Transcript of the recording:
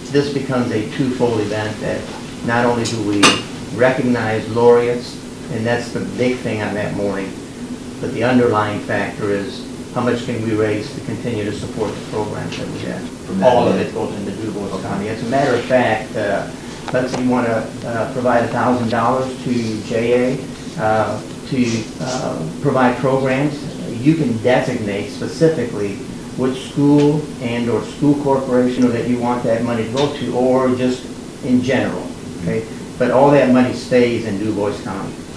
this becomes a twofold event that not only do we recognize laureates, and that's the big thing on that morning, but the underlying factor is how much can we raise to continue to support the programs that we have. All of it goes into Du Bois County. As a matter of fact, let's say you want to provide $1,000 to JA to provide programs. You can designate specifically which school and or school corporation or that you want that money to go to, or just in general, okay? But all that money stays in Du Bois County.